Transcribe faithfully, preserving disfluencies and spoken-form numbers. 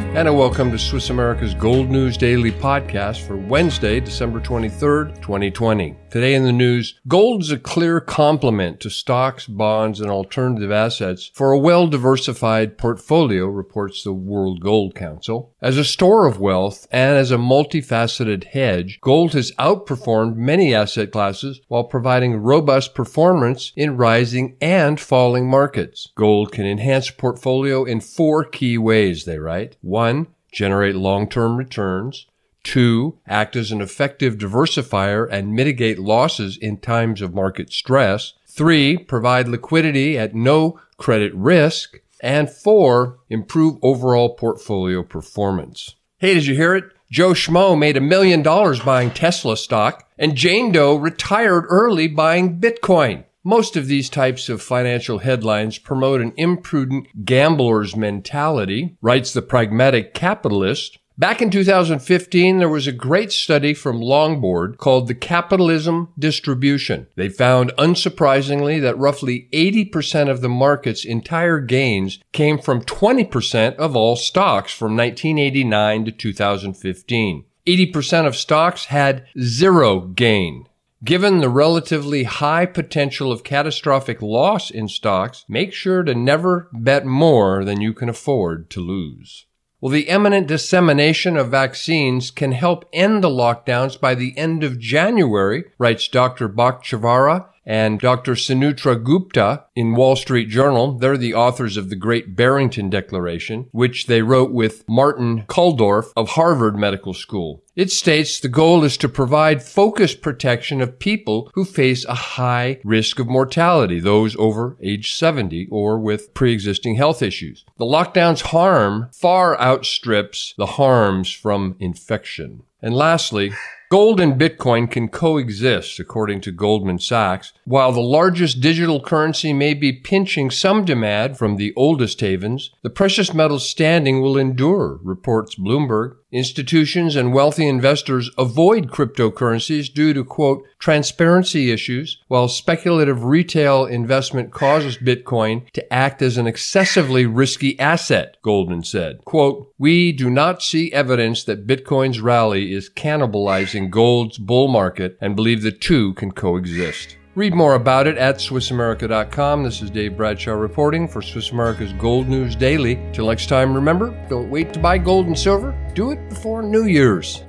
And a welcome to Swiss America's Gold News Daily podcast for Wednesday, December twenty-third, twenty twenty. Today in the news, gold is a clear complement to stocks, bonds, and alternative assets for a well-diversified portfolio, reports the World Gold Council. As a store of wealth and as a multifaceted hedge, gold has outperformed many asset classes while providing robust performance in rising and falling markets. Gold can enhance a portfolio in four key ways, they write. One, generate long-term returns. Two, act as an effective diversifier and mitigate losses in times of market stress. Three, provide liquidity at no credit risk. And four, improve overall portfolio performance. Hey, did you hear it? Joe Schmo made a million dollars buying Tesla stock, and Jane Doe retired early buying Bitcoin. Most of these types of financial headlines promote an imprudent gambler's mentality, writes the pragmatic capitalist. Back in two thousand fifteen, there was a great study from Longboard called the Capitalism Distribution. They found, unsurprisingly, that roughly eighty percent of the market's entire gains came from twenty percent of all stocks from nineteen eighty-nine to two thousand fifteen. eighty percent of stocks had zero gain. Given the relatively high potential of catastrophic loss in stocks, make sure to never bet more than you can afford to lose. Well, the imminent dissemination of vaccines can help end the lockdowns by the end of January, writes Doctor Bhaskara and Doctor Sinutra Gupta in Wall Street Journal. They're the authors of the Great Barrington Declaration, which they wrote with Martin Kulldorff of Harvard Medical School. It states the goal is to provide focused protection of people who face a high risk of mortality, those over age seventy or with pre-existing health issues. The lockdown's harm far outstrips the harms from infection. And lastly, gold and Bitcoin can coexist, according to Goldman Sachs. While the largest digital currency may be pinching some demand from the oldest havens, the precious metal's standing will endure, reports Bloomberg. Institutions and wealthy investors avoid cryptocurrencies due to, quote, transparency issues, while speculative retail investment causes Bitcoin to act as an excessively risky asset, Goldman said. Quote, we do not see evidence that Bitcoin's rally is cannibalizing gold's bull market and believe the two can coexist. Read more about it at Swiss America dot com. This is Dave Bradshaw reporting for Swiss America's Gold News Daily. Till next time, remember, don't wait to buy gold and silver. Do it before New Year's.